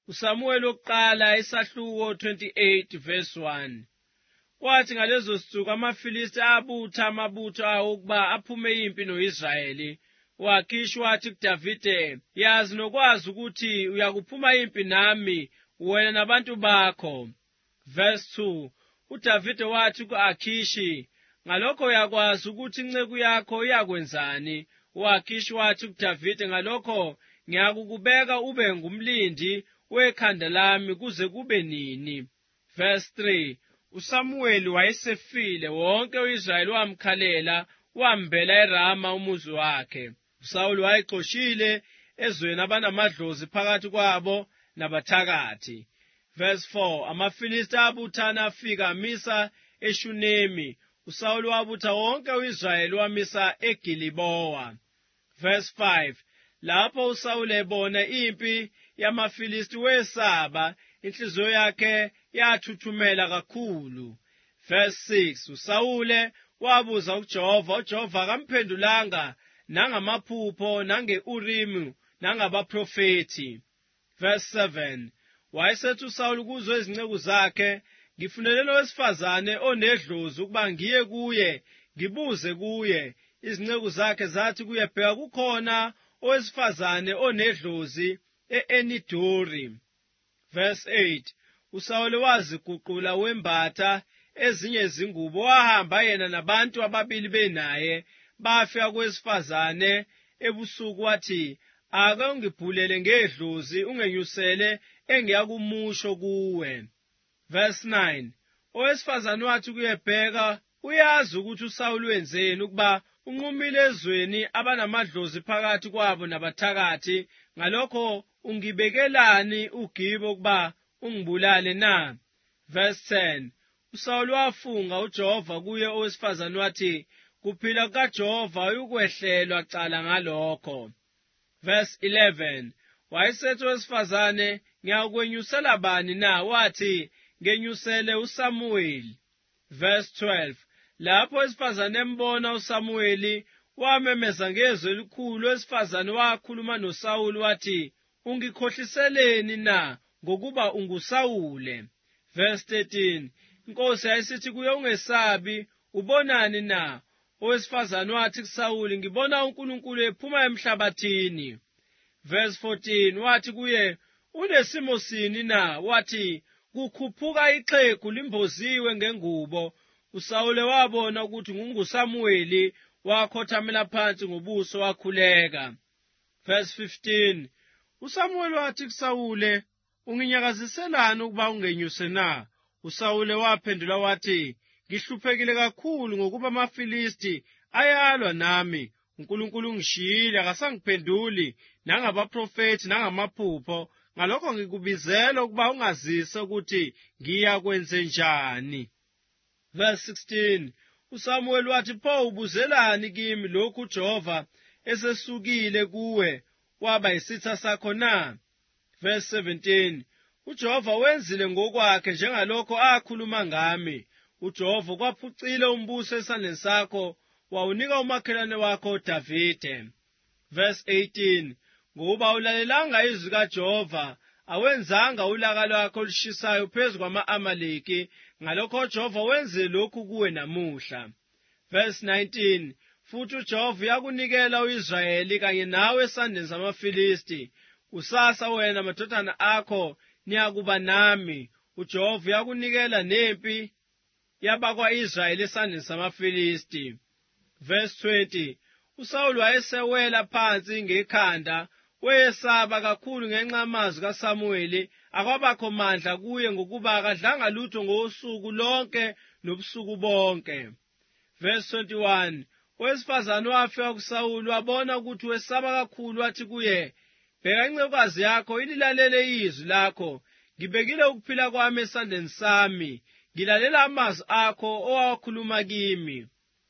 uSamuweli wokuqala isahluko 28 verse 1. Kwathi ngalezo zinsuku amaFilisti abutha amabutho awo ukuba aphume impi noIsrayeli. U-Akhishi wathi kuDavide, yazi nokwazi ukuthi uyakuphuma impi nami wena nabantu bakho. Verse 2. uDavide wathi ku-Akhishi, ngalokho uyakwazi ukuthi inceku yakho iyakwenzani. U-Akhishi wathi kuDavide, ngalokho ngiyakubeka ube ngumlindi wekhanda lami kuze kube nini. Verse 3. uSamuweli wayesefile, wonke u-Israyeli wamkhalela, wambela eRama umuzi wakhe. uSawuli wayexoshile ezweni abanamadlozi phakathi kwabo nabathakathi. Verse 4. amaFilisti abuthana afika amisa eShunemi. uSawuli wabutha wonke u-Israyeli wamisa eGilibowa. Verse 5. lapho uSawuli ebona impi yamaFilisti wesaba, inhliziyo yakhe yathuthumela kakhulu. Verse 6. uSawuli wabuza uJehova, uJehova akamphendulanga nangamaphupho, nange-Urimu, nangabaprofethi. Verse 7. wayesethi uSawuli kuzo izinceku zakhe, ngifunele owesifazane onedlozi ukuba ngiye kuye, ngibuze kuye. Izinceku zakhe zathi kuye, bheka kukhona owesifazane onedlozi e-Enidori. Verse 8. uSawuli waziguqula wembatha ezinye izingubo, wahamba yena nabantu ababili benaye, bafika kowesifazane ebusuku, wathi, ake ungibhulele ngedlozi ungenyusele engiyakumusho kuwe. Verse 9. owesifazane wathi kuye, bheka, uyazi ukuthi uSawuli wenzeni ukuba unqumile ezweni abanamadlozi phakathi kwabo nabathakathi, ngalokho ungibekelani uGibo ukuba ungibulale na? Verse 10. uSawuli wafunga uJehova kuye owesifazane wathi, kuphila kukaJehova ukwehlelwa cala ngalokho. Verse 11. wayesethi owesifazane, ngiyakwenyusela bani na? Wathi, ngenyusele uSamuweli. Verse 12. lapho owesifazane embona uSamuweli, wamemeza ngezwi elikhulu. Owesifazane wakhuluma noSawuli wathi, ungikhohliseleni na ngokuba unguSawule? Verse 13. inkosi yayisithi kuye, ungesabi, ubonani na? Owesifazane wathi kuSawuli, ngibona uNkulunkulu ephuma emhlabathini. Verse 14. wathi kuye, unesimo sini na? Wathi, kukhuphuka ixhegu limboziwe ngengubo. uSawuli wabona ukuthi nguSamuweli, wakhothamela phansi ngobuso wakhuleka. Verse 15. uSamuweli wathi kuSawuli, unginyakaziselani ukuba ungenyuse na? uSawuli waphendula wathi, ngihluphekile kakhulu ngokuba amaFilisti ayalwa nami. uNkulunkulu ungishiyile, akasangiphenduli nangabaprofethi nangamaphupho. ngalokho ngikubizela ukuba ungazise ukuthi ngiyakwenze njani. Verse 16. uSamuweli wathi, pho ubuzelani kimi lokhu uJehova esesukile kuwe waba yisitha sakho na? Verse 17. uJehova wenzile ngokwakhe njengalokho akhuluma ngami. uJehova kwaphucile umbuso esandleni sakho, wawunika umakhelwane wakho Davide. Verse 18. ngoba awulalelanga izwi kaJehova, awenzanga ulaka lwakho olushisayo phezu kwama-Amaleki, ngalokho uJehova wenze lokhu kuwe namuhla. Verse 19. futhi uJehova uyakunikela u-Israyeli kanye nawe esandleni samaFilisti. kusasa wena madodana akho niyakuba nami. uJehova uyakunikela nempi yabakwa-Israyeli esandleni samaFilisti. Verse 20. uSawuli wayesewela phansi ngekhanda, wayesaba kakhulu ngenxa yamazwi kaSamuweli, akwabakho mandla kuye ngokuba akadlanga lutho ngosuku lonke nobusuku bonke. Verse 21. owesifazane wafika kuSawuli, wabona ukuthi wesaba kakhulu, wathi kuye, bheka incekukazi yakho ililalele izwi lakho. ngibekile ukuphila kwami esandleni sami, ngilalela amazwi akho owakhuluma kimi.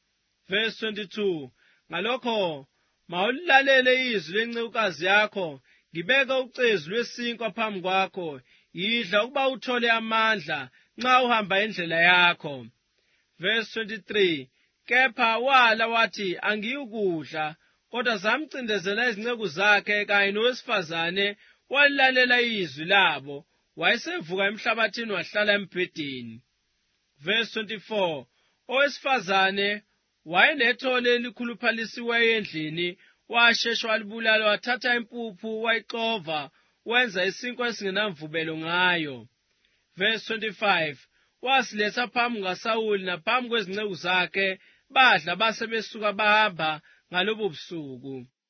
Verse 22. ngalokho mawulilalele izwi lencekukazi yakho, ngibeka ucezu lwesinkwa phambi kwakho, yidla ukuba uthole amandla nxa uhamba indlela yakho. Verse 23. kepha wala wathi, angiyukudla, kodwa zamcindezela izinceku zakhe kanye nowesifazane walalela izwi labo, wayesevuka emhlabathini wahlala embhedeni. Verse 24. Owesifazane wayenethole elikhuluphalisiweyo endlini, washesha walibulala, wathatha impuphu wayixova, wenza isinkwa esingenamvubelo ngayo. Verse 25. Wasiletha phambi kukaSawuli naphambi kwezinceku zakhe, badla base besuka bahamba ngalobo busuku.